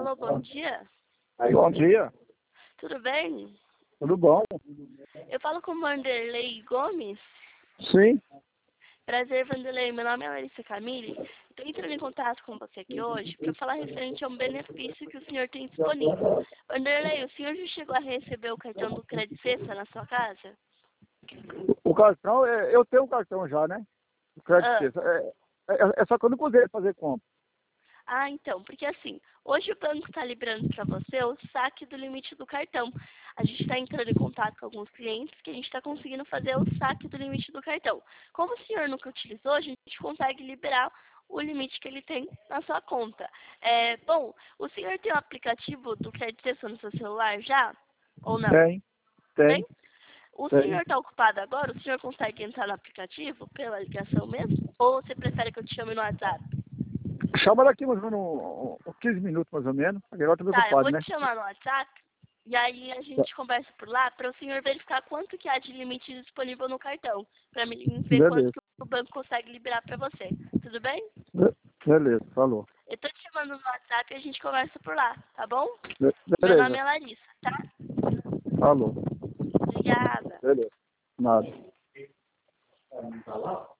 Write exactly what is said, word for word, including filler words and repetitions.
Alô, bom dia. Bom dia. Tudo bem? Tudo bom? Eu falo com o Vanderlei Gomes. Sim. Prazer, Vanderlei. Meu nome é Larissa Camille. Estou entrando em contato com você aqui hoje para falar referente a um benefício que o senhor tem disponível. Vanderlei, o senhor já chegou a receber o cartão do Crédito Sexta na sua casa? O cartão, é, eu tenho um cartão já, né? O crédito Ah. Sexta. É, é, é só que eu não consegui fazer compra. Ah, então, porque assim, hoje o banco está liberando para você o saque do limite do cartão. A gente está entrando em contato com alguns clientes que a gente está conseguindo fazer o saque do limite do cartão. Como o senhor nunca utilizou, a gente consegue liberar o limite que ele tem na sua conta. É, bom, o senhor tem o aplicativo do Crédito Sexta no seu celular já? Ou não? Tem, Tem? tem, O tem. senhor está ocupado agora? O senhor consegue entrar no aplicativo pela ligação mesmo? Ou você prefere que eu te chame no WhatsApp? Chama daqui mais ou menos uns uns quinze minutos, mais ou menos. Agora eu tô meio Tá, eu ocupado, vou né? te chamar no WhatsApp e aí a Tá. gente conversa por lá para o senhor verificar quanto que há de limite disponível no cartão, para mim ver quanto Beleza. que o banco consegue liberar para você. Tudo bem? Be- Beleza, falou. Eu tô te chamando no WhatsApp e a gente conversa por lá, tá bom? Be- Meu nome Beleza, é Larissa, tá? falou. Obrigada. Beleza. Nada.